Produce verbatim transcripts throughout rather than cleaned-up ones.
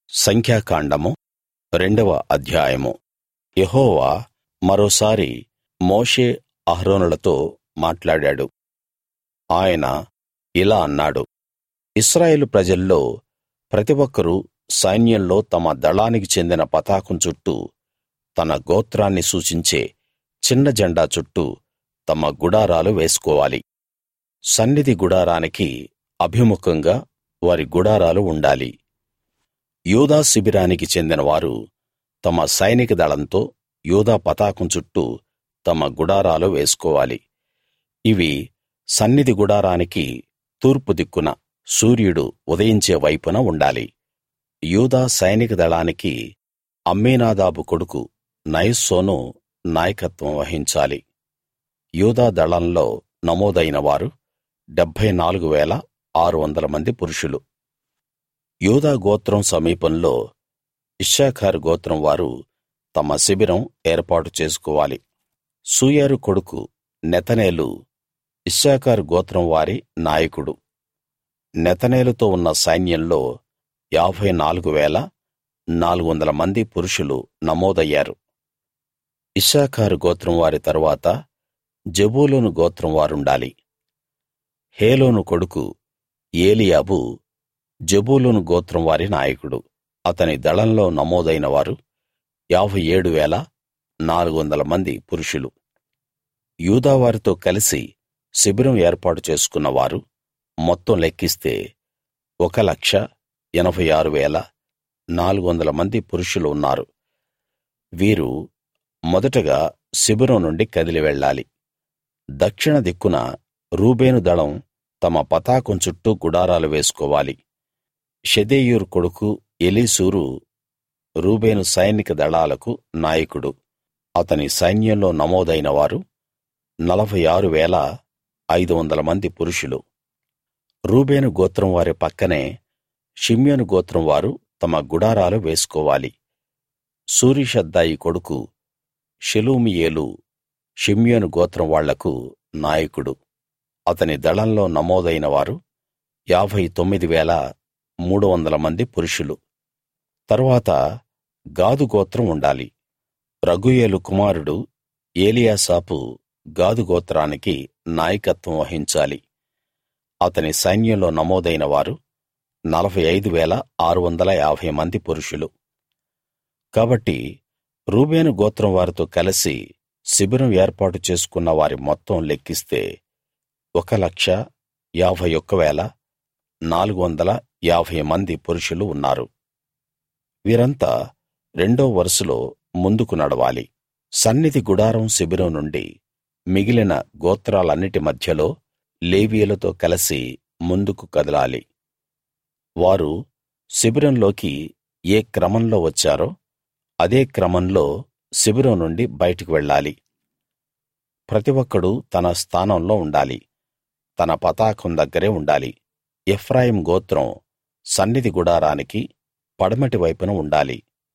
సంఖ్యాకాండము రెండవ అధ్యాయము. యెహోవా మరోసారి మోషే అహరోనులతో మాట్లాడాడు. ఆయన ఇలా అన్నాడు, ఇశ్రాయేలు ప్రజల్లో ప్రతి ఒక్కరూ సైన్యంలో తమ దళానికి చెందిన పతాకం చుట్టూ, తన గోత్రాన్ని సూచించే చిన్న జెండా చుట్టూ తమ గుడారాలు వేసుకోవాలి. సన్నిధి గుడారానికి అభిముఖంగా వారి గుడారాలు ఉండాలి. యూదా శిబిరానికి చెందిన వారు తమ సైనిక దళంతో యూదా పతాకం చుట్టూ తమ గుడారాలు వేసుకోవాలి. ఇవి సన్నిధి గుడారానికి తూర్పు దిక్కున సూర్యుడు ఉదయించే వైపున ఉండాలి. యూదా సైనిక దళానికి అమ్మీనాదాబు కొడుకు నయస్సోను నాయకత్వం వహించాలి. యూదా దళంలో నమోదైన వారు డెబ్భై నాలుగు వేల ఆరు వందల మంది పురుషులు. యూదా గోత్రం సమీపంలో ఇశ్శాఖారు గోత్రం వారు తమ శిబిరం ఏర్పాటు చేసుకోవాలి. సూయారు కొడుకు నెతనేలు ఇశ్శాఖారు గోత్రం వారి నాయకుడు. నెతనేలుతో ఉన్న సైన్యంలో యాభై నాలుగు వేల నాలుగు వందల మంది పురుషులు నమోదయ్యారు. ఇశ్శాఖారు గోత్రం వారి తరువాత జెబూలూను గోత్రం వారుండాలి. హేలోను కొడుకు ఏలీయాబు జెబూలూను గోత్రం వారి నాయకుడు. అతని దళంలో నమోదైన వారు యాభై ఏడు వేల నాలుగు వందల మంది పురుషులు. యూదా వారితో కలిసి శిబిరం ఏర్పాటు చేసుకున్న వారు మొత్తం లెక్కిస్తే ఒక లక్ష ఎనభై ఆరు వేల నాలుగు వందల మంది పురుషులు ఉన్నారు. వీరు మొదటగా శిబిరం నుండి కదిలి వెళ్ళాలి. దక్షిణ దిక్కున రూబేను దళం తమ పతాకం చుట్టూ గుడారాలు వేసుకోవాలి. షెదేయూరు కొడుకు ఎలీసూరు రూబేను సైనిక దళాలకు నాయకుడు. అతని సైన్యంలో నమోదైన వారు నలభై ఆరు వేల ఐదు వందల మంది పురుషులు. రూబేను గోత్రం వారి పక్కనే షిమ్యోను గోత్రం వారు తమ గుడారాలు వేసుకోవాలి. సూరీషద్దాయి కొడుకు షెలూమీయేలు షిమ్యోను గోత్రం వాళ్లకు నాయకుడు. అతని దళంలో నమోదైన వారు యాభై తొమ్మిది వేల మూడు వందల మంది పురుషులు. తరువాత గాదు గోత్రం ఉండాలి. రగూయేలు కుమారుడు ఏలీయాసాపు గాదు గోత్రానికి నాయకత్వం వహించాలి. అతని సైన్యంలో నమోదైన వారు నలభై ఐదు వేల ఆరు వందల యాభై మంది పురుషులు. కాబట్టి రూబేను గోత్రం వారితో కలిసి శిబిరం ఏర్పాటు చేసుకున్న వారి మొత్తం లెక్కిస్తే ఒక లక్ష యాభై ఒక్క వేల నాలుగు వందల యాభై మంది పురుషులు ఉన్నారు. వీరంతా రెండో వరుసలో ముందుకు నడవాలి. సన్నిధి గుడారం శిబిరం నుండి మిగిలిన గోత్రాలన్నిటి మధ్యలో లేవీయులతో కలిసి ముందుకు కదలాలి. వారు శిబిరంలోకి ఏ క్రమంలో వచ్చారో అదే క్రమంలో శిబిరం నుండి బయటికి వెళ్ళాలి. ప్రతి ఒక్కడూ తన స్థానంలో ఉండాలి. తన పతాకం దగ్గరే ఉండాలి. ఎఫ్రాయిము గోత్రం సన్నిధి గుడారానికి పడమటి వైపున ఉండాలి.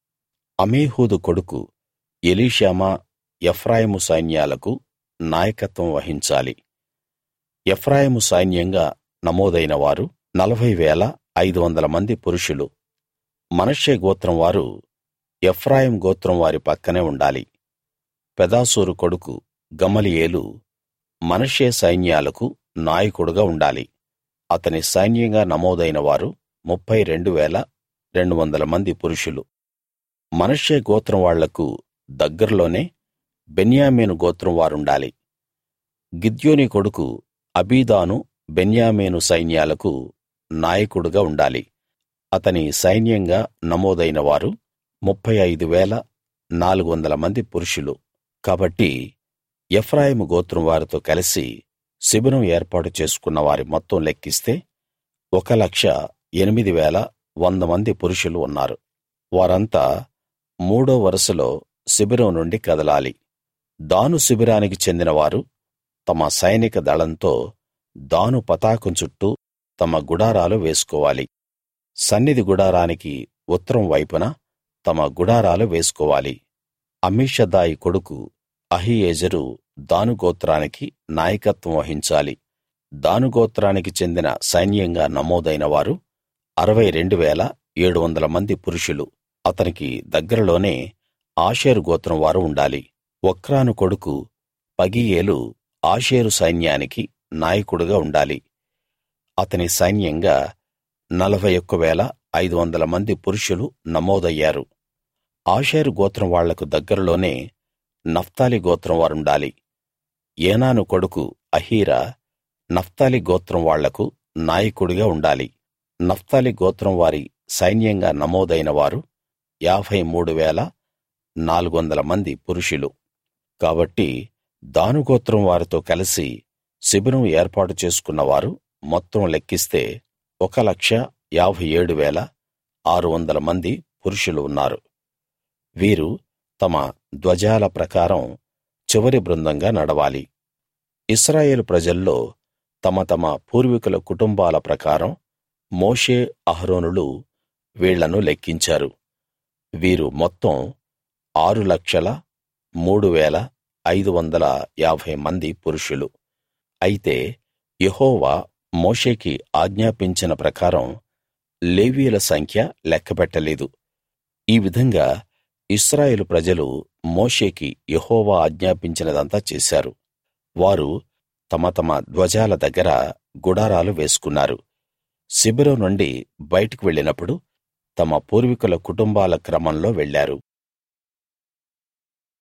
అమీహూదు కొడుకు ఎలీషామా ఎఫ్రాయిము సైన్యాలకు నాయకత్వం వహించాలి. ఎఫ్రాయిము సైన్యంగా నమోదైన వారు నలభై వేల ఐదు వందల మంది పురుషులు. మనష్షే గోత్రం వారు ఎఫ్రాయిము గోత్రం వారి పక్కనే ఉండాలి. పెదాసూరు కొడుకు గమలీయేలు మనష్షే సైన్యాలకు నాయకుడుగా ఉండాలి. అతని సైన్యంగా నమోదైన వారు ముప్పై రెండు వేల రెండు వందల మంది పురుషులు. మనష్షే గోత్రం వాళ్లకు దగ్గరలోనే బెన్యామీను గోత్రం వారుండాలి. గిద్యోని కొడుకు అబీదాను బెన్యామీను సైన్యాలకు నాయకుడుగా ఉండాలి. అతని సైన్యంగా నమోదైన వారు ముప్పై ఐదు వేల నాలుగు వందల మంది పురుషులు. కాబట్టి ఎఫ్రాయిము గోత్రం వారితో కలిసి శిబిరం ఏర్పాటు చేసుకున్న వారి మొత్తం లెక్కిస్తే ఒక లక్ష ఎనిమిది వేల వంద మంది పురుషులు ఉన్నారు. వారంతా మూడో వరుసలో శిబిరం నుండి కదలాలి. దాను శిబిరానికి చెందిన వారు తమ సైనిక దళంతో దాను పతాకం చుట్టూ తమ గుడారాలు వేసుకోవాలి. సన్నిధి గుడారానికి ఉత్తరం వైపున తమ గుడారాలు వేసుకోవాలి. అమీషదాయి కొడుకు అహీయెజెరు దాను గోత్రానికి నాయకత్వం వహించాలి. దాను గోత్రానికి చెందిన సైన్యంగా నమోదైన వారు అరవై రెండు వేల ఏడు వందల మంది పురుషులు. అతనికి దగ్గరలోనే ఆషేరు గోత్రం వారు ఉండాలి. ఒక్రాను కొడుకు పగీయేలు ఆషేరు సైన్యానికి నాయకుడుగా ఉండాలి. అతని సైన్యంగా నలభై ఒక్క వేల ఐదు వందల మంది పురుషులు నమోదయ్యారు. ఆషేరు గోత్రం వాళ్లకు దగ్గరలోనే నఫ్తాలి గోత్రం వారుండాలి. ఏనాను కొడుకు అహీరా నఫ్తాలి గోత్రం వాళ్లకు నాయకుడిగా ఉండాలి. నఫ్తాలి గోత్రం వారి సైన్యంగా నమోదైన వారు యాభై మూడు వేల నాలుగు వందల మంది పురుషులు. కాబట్టి దాను గోత్రం వారితో కలిసి శిబిరం ఏర్పాటు చేసుకున్నవారు మొత్తం లెక్కిస్తే ఒక లక్ష యాభై ఏడు వేల ఆరు వందల మంది పురుషులు ఉన్నారు. వీరు తమ ధ్వజాల ప్రకారం చివరి బృందంగా నడవాలి. ఇశ్రాయేలు ప్రజల్లో తమ తమ పూర్వీకుల కుటుంబాల ప్రకారం మోషే అహరోనులు వీళ్లను లెక్కించారు. వీరు మొత్తం ఆరు లక్షల మూడు వేల ఐదు వందల యాభై మంది పురుషులు. అయితే యెహోవా మోషేకి ఆజ్ఞాపించిన ప్రకారం లేవీయుల సంఖ్య లెక్కపెట్టలేదు. ఈ విధంగా ఇశ్రాయేలు ప్రజలు మోషేకి యెహోవా ఆజ్ఞాపించినదంతా చేశారు. వారు తమ తమ ధ్వజాల దగ్గర గుడారాలు వేసుకున్నారు. శిబిరం నుండి బయటకు వెళ్ళినప్పుడు తమ పూర్వీకుల కుటుంబాల క్రమంలో వెళ్ళారు.